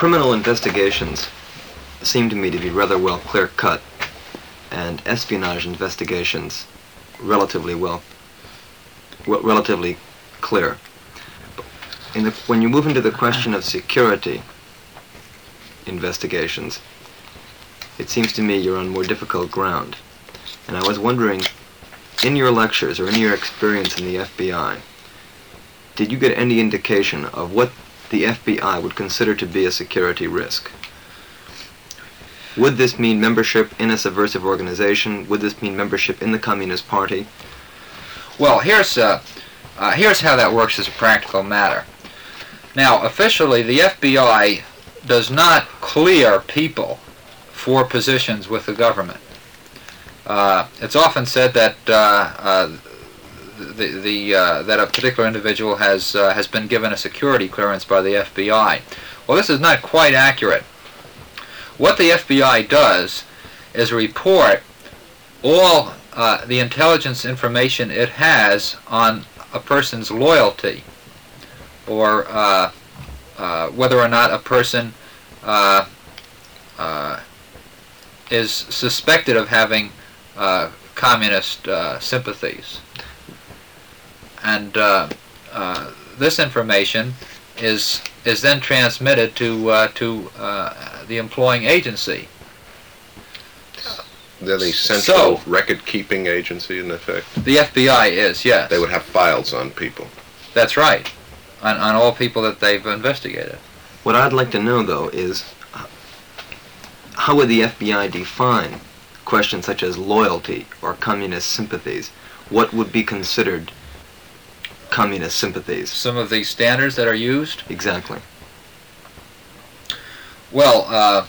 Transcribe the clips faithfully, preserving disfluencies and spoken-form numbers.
criminal investigations seem to me to be rather well clear-cut, and espionage investigations relatively well, well relatively clear. In the, when you move into the question of security investigations, it seems to me you're on more difficult ground. And I was wondering, in your lectures or in your experience in the F B I, did you get any indication of what the F B I would consider to be a security risk? Would this mean membership in a subversive organization? Would this mean membership in the Communist Party? Well, here's, uh, uh, here's how that works as a practical matter. Now, officially, the F B I does not clear people for positions with the government. Uh, it's often said that uh, uh, the, the, uh, that a particular individual has, uh, has been given a security clearance by the F B I. Well, this is not quite accurate. What the F B I does is report all uh, the intelligence information it has on a person's loyalty, or uh, uh, whether or not a person uh, uh, is suspected of having uh, communist uh, sympathies. And uh, uh, this information is is then transmitted to uh, to uh, the employing agency. They're the central So- record-keeping agency, in effect. The F B I is, yes. They would have files on people. That's right, on, on all people that they've investigated. What I'd like to know, though, is uh, how would the F B I define questions such as loyalty or communist sympathies? What would be considered communist sympathies? Some of the standards that are used, Exactly. well, uh,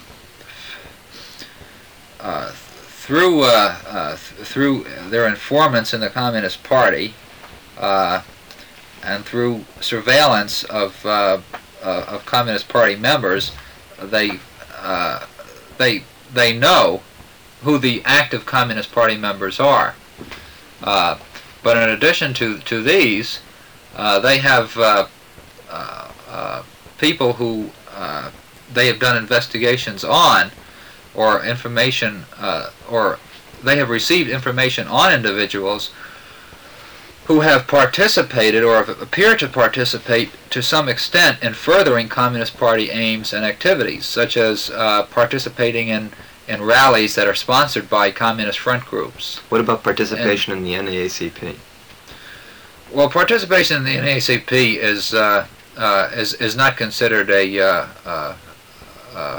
uh, through uh, uh, th- through their informants in the Communist Party, uh, and through surveillance of uh, uh, of Communist Party members, they uh, they they know who the active Communist Party members are. Uh, but in addition to to these, uh, they have uh, uh, uh, people who uh, they have done investigations on, or information, uh, or they have received information on individuals who have participated or have appeared to participate to some extent in furthering Communist Party aims and activities, such as uh, participating in, in rallies that are sponsored by Communist front groups. What about participation in the N double A C P? Well, participation in the N double A C P is uh, uh, is is not considered a uh, uh, uh,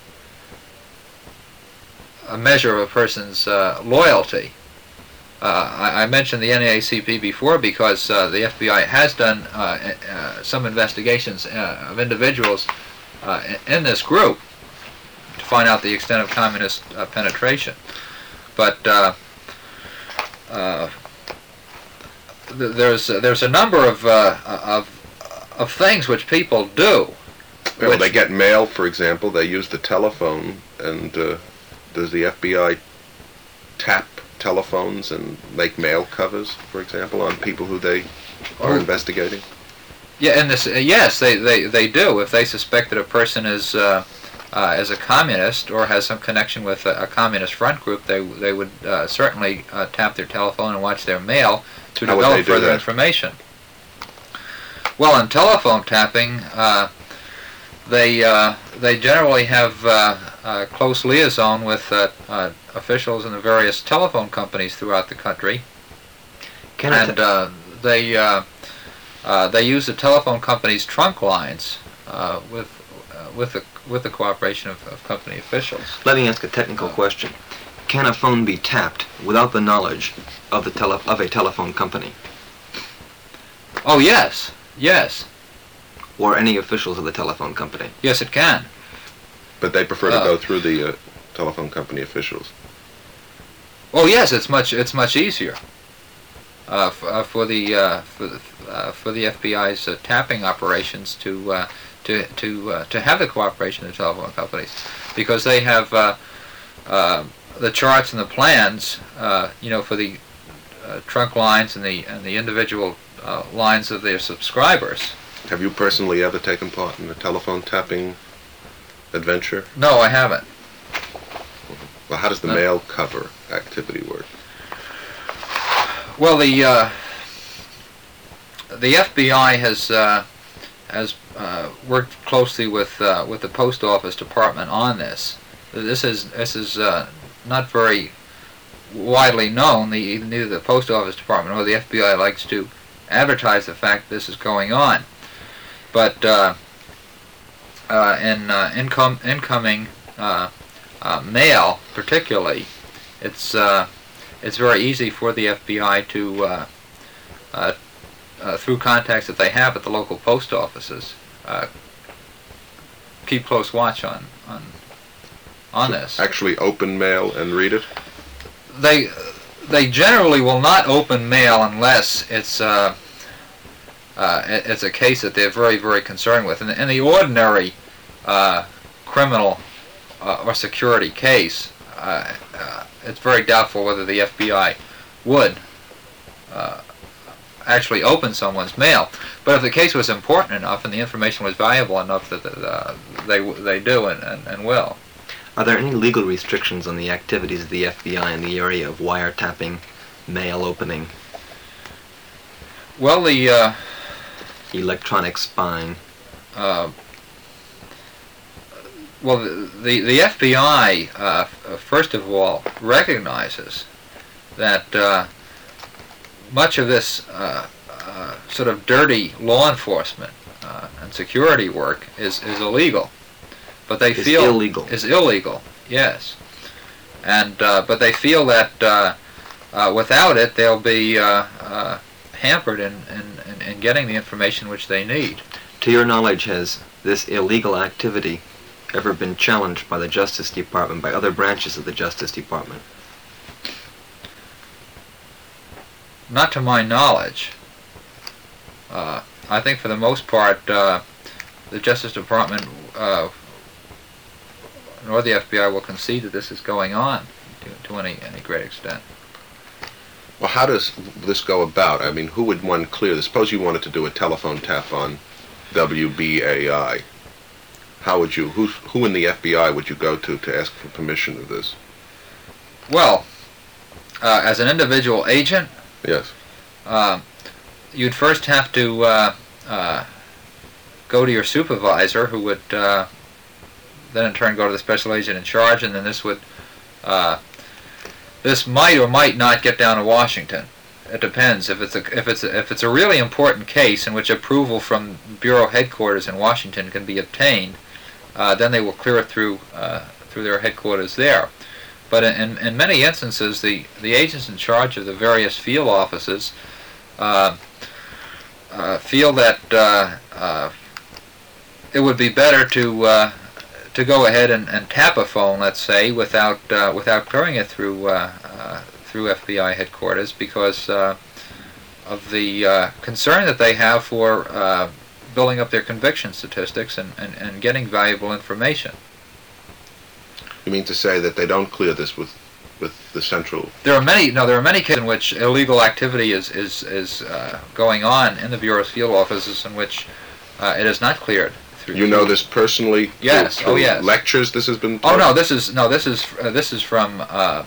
a measure of a person's uh, loyalty. Uh, I, I mentioned the N double A C P before because uh, the F B I has done uh, uh, some investigations uh, of individuals uh, in, in this group to find out the extent of communist uh, penetration. But uh, uh, th- there's uh, there's a number of uh, of of things which people do. Well, which- they get mail, for example. They use the telephone, and uh, does the F B I tap telephones and make mail covers, for example, on people who they are Oh. investigating? Yeah, and this uh, yes, they, they, they do. If they suspect that a person is uh, uh, is a communist or has some connection with a, a communist front group, they they would uh, certainly uh, tap their telephone and watch their mail to How would develop they do further that? information. Well, in telephone tapping, uh, they uh, they generally have uh, uh, close liaison with uh, uh, officials in the various telephone companies throughout the country, Can I and uh, they uh, uh, they use the telephone company's trunk lines uh, with uh, with the with the cooperation of, of company officials. Let me ask a technical question. Can a phone be tapped without the knowledge of the tele of a telephone company Oh yes, yes, or any officials of the telephone company? yes, it can. But they prefer to Uh, go through the uh, telephone company officials. Oh yes, it's much it's much easier uh, f- uh, for the uh, for the, uh, for the F B I's uh, tapping operations to uh, to to uh, to have the cooperation of the telephone companies, because they have uh, uh, the charts and the plans, uh, you know, for the uh, trunk lines and the and the individual uh, lines of their subscribers. Have you personally ever taken part in a telephone tapping adventure? No, I haven't. Well, how does the No. mail cover activity work? Well, the uh, the F B I has uh, has uh, worked closely with uh, with the Post Office Department on this. This is this is uh, not very widely known. The, neither the Post Office Department nor the F B I likes to advertise the fact this is going on. But uh, uh, in uh, income incoming uh, uh, mail, particularly, it's uh, it's very easy for the F B I to, uh, uh, uh, through contacts that they have at the local post offices, uh, keep close watch on on on this. Actually open mail and read it? They they generally will not open mail unless it's uh, uh, it- it's a case that they're very very concerned with. In the, in the ordinary uh, criminal uh, or security case, uh, uh, it's very doubtful whether the F B I would uh, actually open someone's mail. But if the case was important enough and the information was valuable enough, that uh, they they do and, and, and will. Are there any legal restrictions on the activities of the F B I in the area of wiretapping, mail opening, Well, the uh, electronic spying? uh, well the, the the F B I uh, f- first of all recognizes that uh, much of this uh, uh, sort of dirty law enforcement uh, and security work is, is illegal, but they Is feel illegal. is illegal. Yes, and uh, but they feel that uh, uh, without it they'll be uh, uh, hampered in, in, in, in getting the information which they need. To your knowledge, has this illegal activity ever been challenged by the Justice Department, by other branches of the Justice Department? Not to my knowledge. Uh, I think for the most part, uh, the Justice Department uh, nor the F B I will concede that this is going on to, to any, any great extent. Well, how does this go about? I mean, who would one clear this? Suppose you wanted to do a telephone tap on W B A I. How would you, who, who in the F B I would you go to to ask for permission of this? Well, uh, as an individual agent, Yes. uh, you'd first have to uh, uh, go to your supervisor, who would uh, then in turn go to the special agent in charge, and then this would uh, this might or might not get down to Washington. It depends. If it's a if it's a, if it's a really important case in which approval from bureau headquarters in Washington can be obtained, uh, then they will clear it through uh, through their headquarters there. But in, in many instances, the, the agents in charge of the various field offices uh, uh, feel that uh, uh, it would be better to uh, to go ahead and, and tap a phone, let's say, without uh, without clearing it through uh, uh, through F B I headquarters, because uh, of the uh, concern that they have for uh, building up their conviction statistics and, and, and getting valuable information. You mean to say that they don't clear this with, with the central? There are many no. There are many cases in which illegal activity is is is uh, going on in the bureau's field offices in which uh, it is not cleared. Through You know this personally? through- Yes. through Oh, yes. Lectures. This has been. Oh taught? no, this is no. This is uh, this is from uh,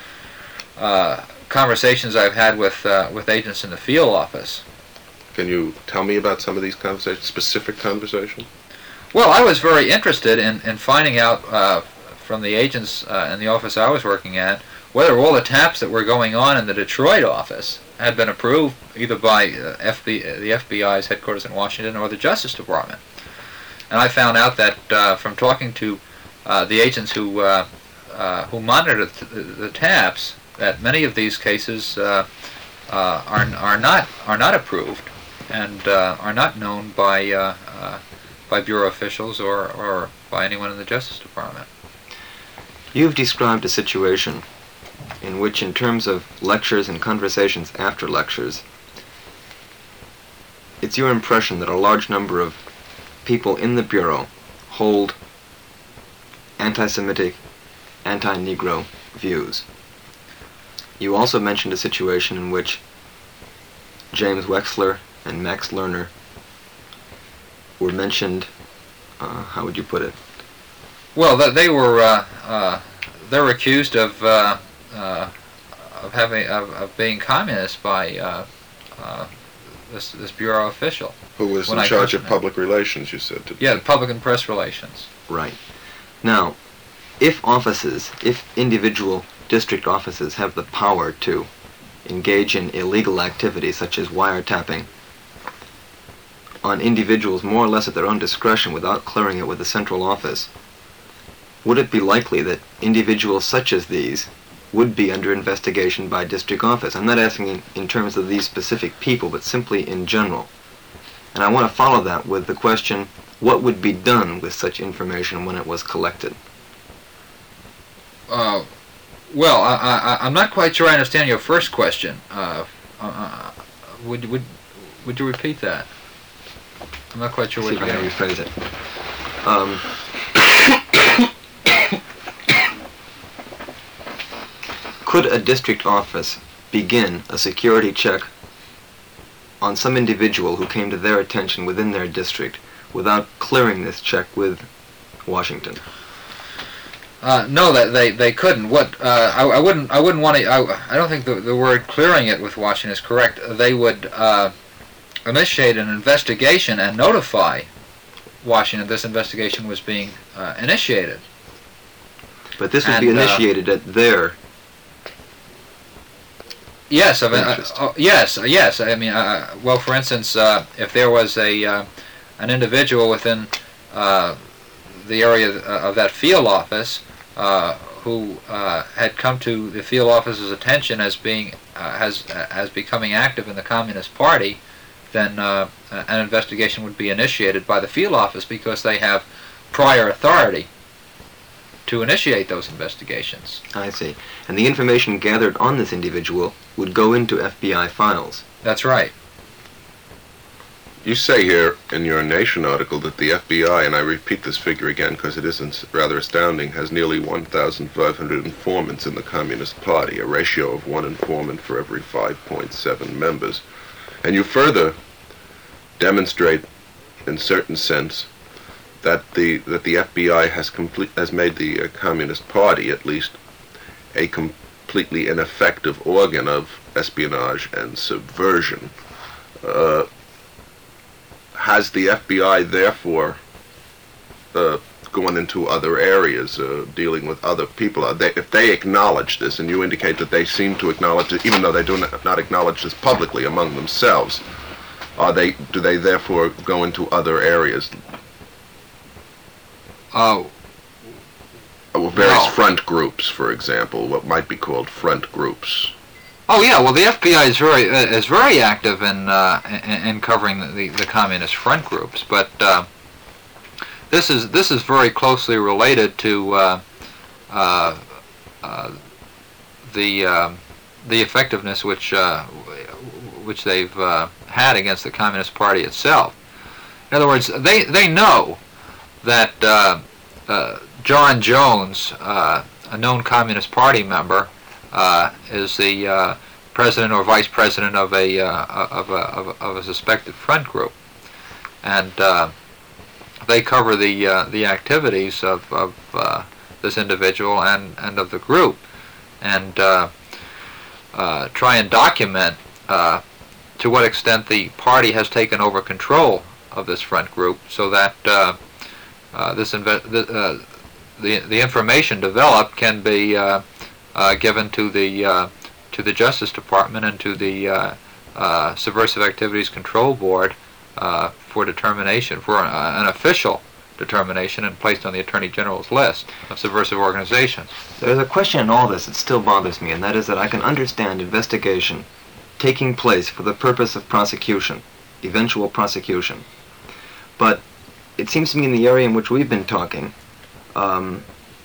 uh, conversations I've had with uh, with agents in the field office. Can you tell me about some of these conversations? Specific conversations? Well, I was very interested in in finding out uh, from the agents uh, in the office I was working at whether all the taps that were going on in the Detroit office had been approved either by uh, F B, the F B I's headquarters in Washington or the Justice Department. And I found out that uh, from talking to uh, the agents who uh, uh, who monitor the, the taps, that many of these cases uh, uh, are are not are not approved and uh, are not known by uh, uh, by bureau officials or or by anyone in the Justice Department. You've described a situation in which, in terms of lectures and conversations after lectures, it's your impression that a large number of people in the Bureau hold anti-Semitic, anti-Negro views. You also mentioned a situation in which James Wexler and Max Lerner were mentioned, uh, how would you put it, Well, th- they were uh, uh, they were accused of uh, uh, of having of, of being communist by uh, uh, this this bureau official. Who was When in I charge of questioned him. public relations, you said? To Yeah, public and press relations. Right. Now, if offices, if individual district offices have the power to engage in illegal activities such as wiretapping on individuals more or less at their own discretion without clearing it with the central office, would it be likely that individuals such as these would be under investigation by district office? I'm not asking in, in terms of these specific people, but simply in general. And I want to follow that with the question, what would be done with such information when it was collected? Uh, well, I, I, I'm not quite sure I understand your first question. Uh, uh, would would would you repeat that? I'm not quite sure See what if I you can mean. rephrase it. Um, could a district office begin a security check on some individual who came to their attention within their district without clearing this check with Washington? Uh, no, that they, they couldn't. What uh, I, I wouldn't I wouldn't want to. I, I don't think the the word clearing it with Washington is correct. They would uh, initiate an investigation and notify Washington this investigation was being uh, initiated. But this would be And, uh, initiated at their Yes, I mean, uh, Interest. uh, yes, uh, yes. I mean, uh, well, for instance, uh, if there was a uh, an individual within uh, the area of that field office uh, who uh, had come to the field office's attention as being uh, as as becoming active in the Communist Party, then uh, an investigation would be initiated by the field office because they have prior authority to initiate those investigations. I see. And the information gathered on this individual would go into F B I files. That's right. You say here in your Nation article that the F B I, and I repeat this figure again because it isn't rather astounding, has nearly one thousand five hundred informants in the Communist Party, a ratio of one informant for every five point seven members. And you further demonstrate, in certain sense, that the that the F B I has complete has made the uh, Communist Party, at least, a completely ineffective organ of espionage and subversion. Uh, has the F B I therefore uh, gone into other areas, uh, dealing with other people? Are they, if they acknowledge this, and you indicate that they seem to acknowledge it, even though they do not, not acknowledge this publicly among themselves, are they do they therefore go into other areas? Oh, Uh, various No. front groups, for example, what might be called front groups. Oh yeah, well the F B I is very uh, is very active in uh, in, in covering the, the, the communist front groups, but uh, this is this is very closely related to uh, uh, uh, the uh, the effectiveness which uh, which they've uh, had against the Communist Party itself. In other words, they they know that uh, uh, John Jones, uh, a known Communist Party member, Uh, is the uh, president or vice president of a uh, of a of a, of a suspected front group, and uh, they cover the uh, the activities of of uh, this individual and and of the group, and uh, uh, try and document uh, to what extent the party has taken over control of this front group, so that uh, uh, this inve- the, uh, the the information developed can be Uh, Uh, given to the uh, to the Justice Department and to the uh, uh, Subversive Activities Control Board uh, for determination, for an, uh, an official determination, and placed on the Attorney General's list of subversive organizations. There's a question in all this that still bothers me, and that is that I can understand investigation taking place for the purpose of prosecution, eventual prosecution. But it seems to me in the area in which we've been talking, um,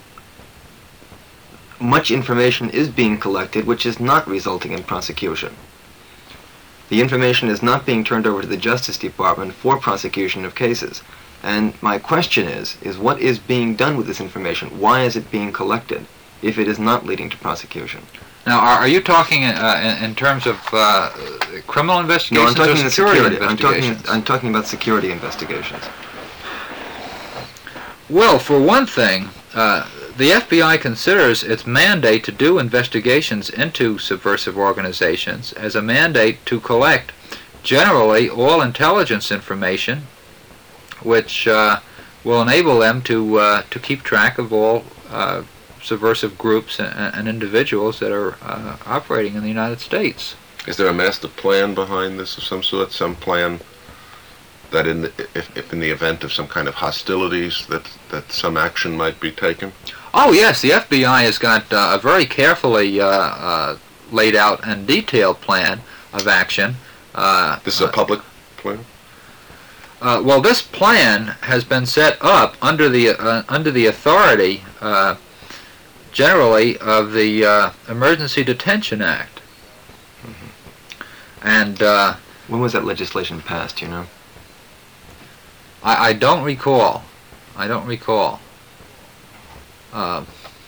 much information is being collected which is not resulting in prosecution. The information is not being turned over to the Justice Department for prosecution of cases. And my question is, is what is being done with this information? Why is it being collected if it is not leading to prosecution? Now, are, are you talking uh, in, in terms of uh, criminal No, investigations I'm talking or the security, security. I'm talking, investigations? I'm talking about security investigations. Well, for one thing, uh, the F B I considers its mandate to do investigations into subversive organizations as a mandate to collect generally all intelligence information which uh, will enable them to uh, to keep track of all uh, subversive groups and, and individuals that are uh, operating in the United States. Is there a master plan behind this of some sort? Some plan that in the, if, if in the event of some kind of hostilities that, that some action might be taken? Oh yes, the F B I has got uh, a very carefully uh, uh, laid out and detailed plan of action. Uh, this is a uh, public plan? Uh, well, this plan has been set up under the uh, under the authority, uh, generally, of the uh, Emergency Detention Act. Mm-hmm. And uh, when was that legislation passed? You know, I, I don't recall. I don't recall. Uh,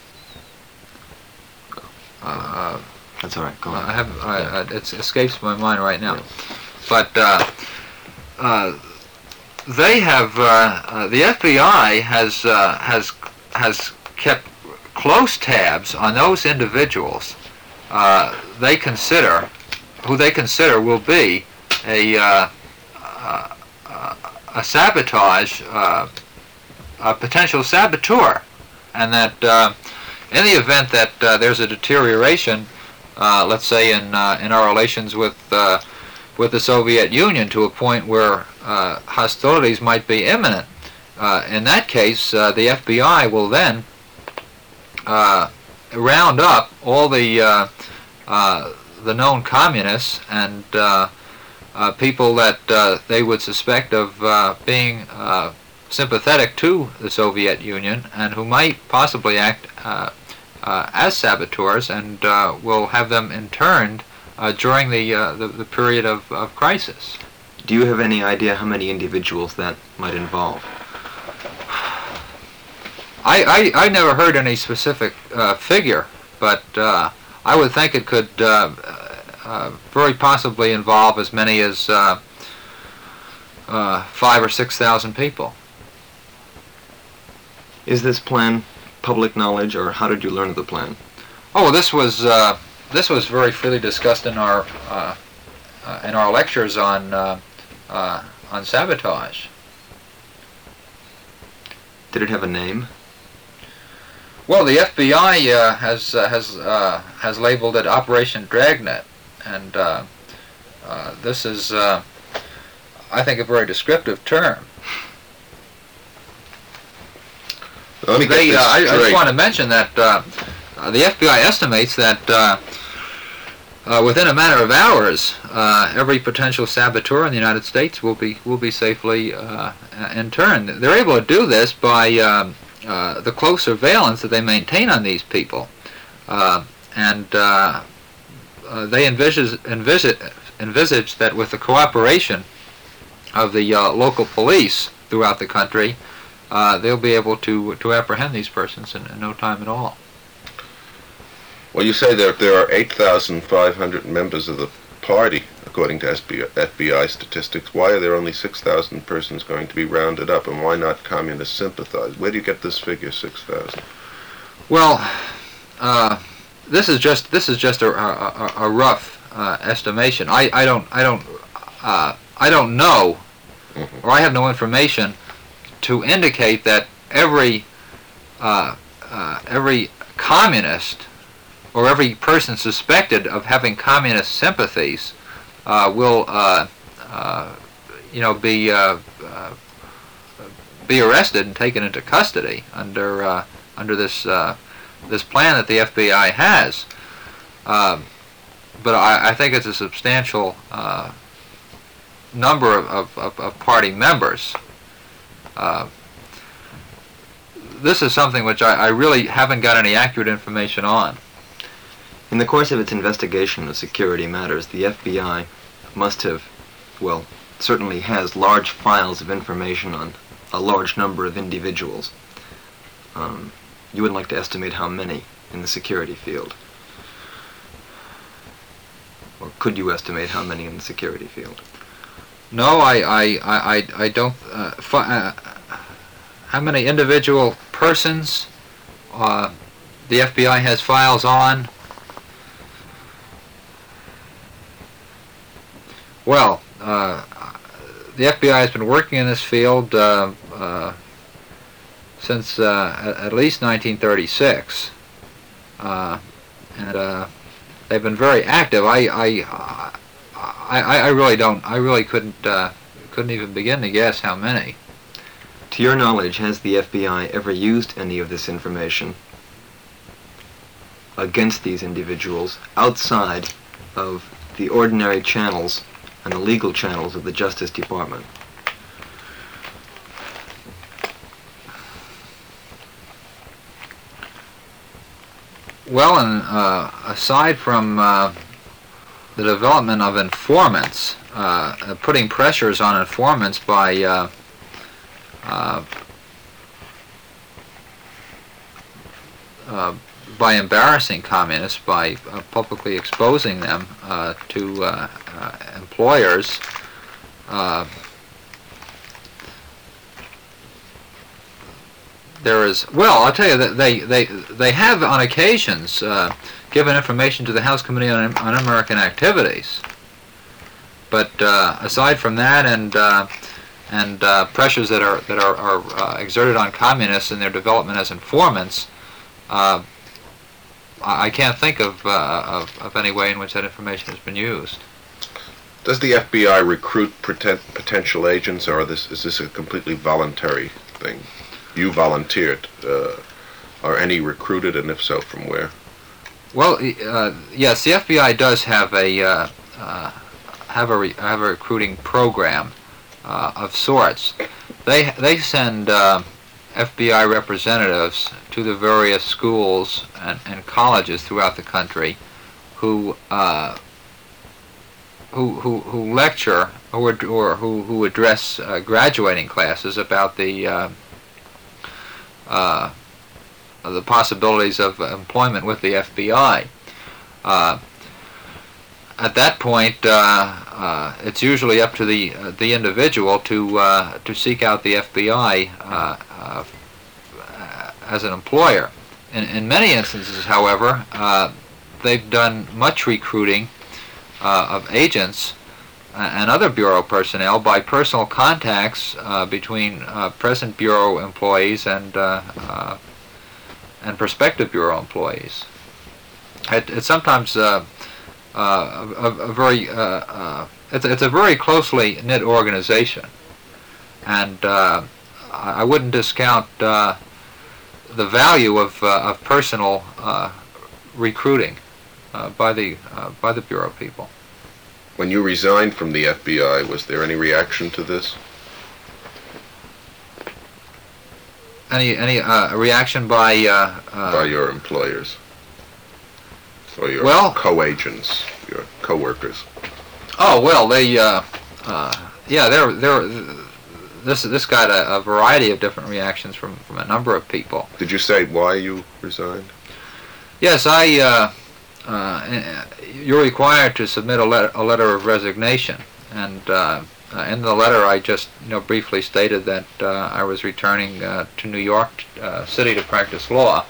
uh, That's all right. Go on. I have. I, uh, it escapes my mind right now, yeah. but. Uh, uh, They have uh, uh, the F B I has uh, has has kept close tabs on those individuals uh, they consider who they consider will be a uh, uh, a sabotage uh, a potential saboteur, and that uh, in the event that uh, there's a deterioration, uh, let's say in uh, in our relations with uh, with the Soviet Union to a point where uh, hostilities might be imminent. Uh, in that case, uh, the F B I will then uh, round up all the uh, uh, the known communists and uh, uh, people that uh, they would suspect of uh, being uh, sympathetic to the Soviet Union and who might possibly act uh, uh, as saboteurs, and uh, will have them interned Uh, during the, uh, the the period of, of crisis. Do you have any idea how many individuals that might involve? I, I, I never heard any specific uh, figure, but uh, I would think it could uh, uh, very possibly involve as many as uh, uh, five or six thousand people. Is this plan public knowledge, or how did you learn of the plan? Oh, this was. Uh, This was very freely discussed in our uh, uh, in our lectures on uh, uh, on sabotage. Did it have a name? Well, the F B I uh, has uh, has uh, has labeled it Operation Dragnet, and uh, uh, this is, uh, I think, a very descriptive term. Let me get They, this uh, I, I just straight. want to mention that uh, uh, the F B I estimates that. Uh, Uh, within a matter of hours, uh, every potential saboteur in the United States will be will be safely uh, interned. They're able to do this by um, uh, the close surveillance that they maintain on these people, uh, and uh, uh, they envisage, envisage envisage that with the cooperation of the uh, local police throughout the country, uh, they'll be able to to apprehend these persons in, in no time at all. Well, you say that there are eight thousand five hundred members of the party, according to F B I statistics. Why are there only six thousand persons going to be rounded up, and why not communist sympathize? Where do you get this figure, six thousand? Well, uh, this is just this is just a, a, a rough uh, estimation. I, I don't I don't uh, I don't know, mm-hmm. or I have no information to indicate that every uh, uh, every communist or every person suspected of having communist sympathies uh, will, uh, uh, you know, be uh, uh, be arrested and taken into custody under uh, under this uh, this plan that the F B I has. Um, but I, I think it's a substantial uh, number of, of, of party members. Uh, this is something which I, I really haven't got any accurate information on. In the course of its investigation of security matters, the F B I must have, well, certainly has large files of information on a large number of individuals. Um, you would like to estimate how many in the security field? Or could you estimate how many in the security field? No, I, I, I, I don't. Uh, fi- uh, how many individual persons uh, the F B I has files on? Well, uh, the F B I has been working in this field uh, uh, since uh, at, at least nineteen thirty-six, uh, and uh, they've been very active. I, I, I, I really don't. I really couldn't uh, couldn't even begin to guess how many. To your knowledge, has the F B I ever used any of this information against these individuals outside of the ordinary channels and the legal channels of the Justice Department? Well, and uh, aside from uh, the development of informants, uh, putting pressures on informants by uh, uh, uh, by embarrassing communists, by uh, publicly exposing them uh, to uh, uh, employers, uh, there is, well, I'll tell you that they, they, they have on occasions uh, given information to the House Committee on, on American Activities. But uh, aside from that, and uh, and uh, pressures that are that are, are uh, exerted on communists in their development as informants, uh, I can't think of, uh, of of any way in which that information has been used. Does the F B I recruit poten- potential agents, or this, is this a completely voluntary thing? You volunteered. Uh, are any recruited, and if so, from where? Well, uh, yes, the F B I does have a uh, uh, have a re- have a recruiting program uh, of sorts. They they send uh, F B I representatives to the various schools and, and colleges throughout the country, who uh, who, who who lecture or or who who address uh, graduating classes about the uh, uh, the possibilities of employment with the F B I. Uh, at that point, uh, uh, it's usually up to the uh, the individual to uh, to seek out the F B I uh, uh, as an employer. In, in many instances, however, uh, they've done much recruiting uh, of agents and other Bureau personnel by personal contacts uh, between uh, present Bureau employees and uh, uh, and prospective Bureau employees. It, it's sometimes uh, uh, a, a very uh, uh, it's, it's a very closely knit organization, and uh, I wouldn't discount uh, the value of uh, of personal uh, recruiting uh, by the uh, by the Bureau people. When you resigned from the F B I, was there any reaction to this? Any any uh, reaction by uh, uh, by your employers or your well, co-agents, your co-workers? Oh well, they uh, uh, yeah, they're they're this this got a, a variety of different reactions from, from a number of people. Did you say why you resigned? Yes, I. Uh, uh, you're required to submit a letter a letter of resignation, and uh, uh, in the letter I just you know briefly stated that uh, I was returning uh, to New York uh, City to practice law.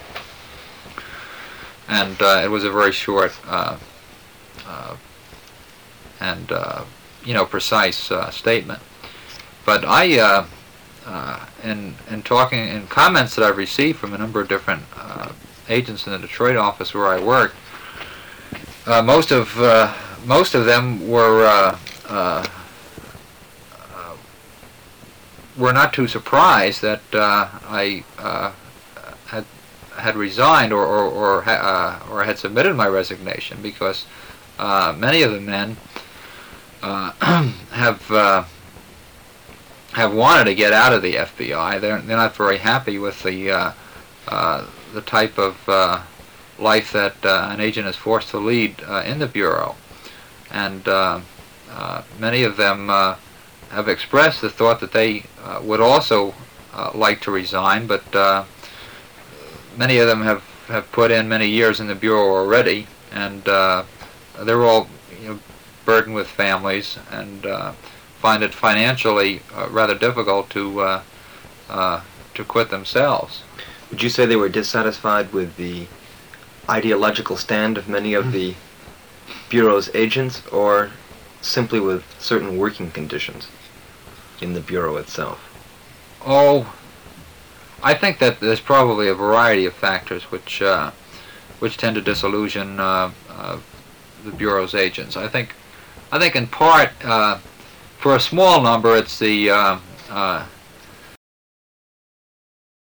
And uh, it was a very short uh, uh, and uh, you know precise uh, statement. But I, uh, uh, in in talking in comments that I've received from a number of different uh, agents in the Detroit office where I worked, uh, most of uh, most of them were uh, uh, uh, were not too surprised that uh, I uh, had. had resigned or or or, uh, or had submitted my resignation, because uh, many of the men uh, have uh, have wanted to get out of the F B I. They're they're not very happy with the uh, uh, the type of uh, life that uh, an agent is forced to lead uh, in the Bureau, and uh, uh, many of them uh, have expressed the thought that they uh, would also uh, like to resign, but uh, many of them have, have put in many years in the Bureau already, and uh, they're all you know, burdened with families and uh, find it financially uh, rather difficult to uh, uh, to quit themselves. would you say they were dissatisfied with the ideological stand of many of the Bureau's agents, or simply with certain working conditions in the Bureau itself? Oh, I think that there's probably a variety of factors which uh, which tend to disillusion uh, uh, the Bureau's agents. I think, I think in part, uh, for a small number, it's the uh, uh,